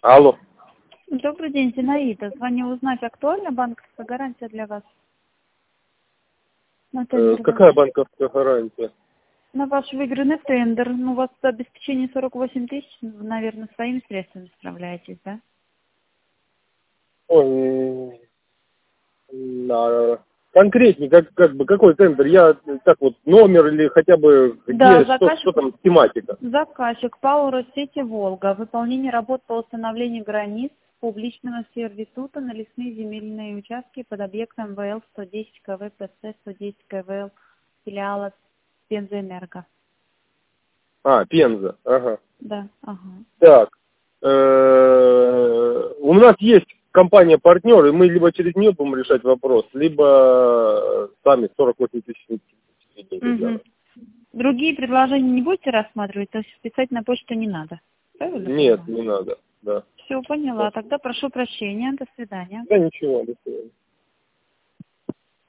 Алло. Добрый день, Зинаида. Звоню узнать, актуальна банковская гарантия для вас? На тендер Какая ваш. банковская гарантия? На ваш выигранный тендер. Ну, у вас обеспечение 48 тысяч, наверное, своими средствами справляетесь, да? Ой, конкретнее, как бы, какой тендер? Я так вот, номер или хотя бы Да, где, что заказчик, там, тематика? заказчик ПАО «Россети Волга». Выполнение работ по установлению границ публичного сервитута на лесные земельные участки под объектом ВЛ-110 КВ-ПС 110 КВЛ филиала Пензоэнерго. Пенза, ага. Да, ага. Так, у нас есть компания-партнер, и мы либо через нее будем решать вопрос, либо сами 48 тысяч деньги для Угу. нас. Другие предложения не будете рассматривать, то есть писать на почту не надо. Правильно Нет, понимаю? не надо, да. Все, поняла. Тогда прошу прощения. До свидания. Да ничего, до свидания.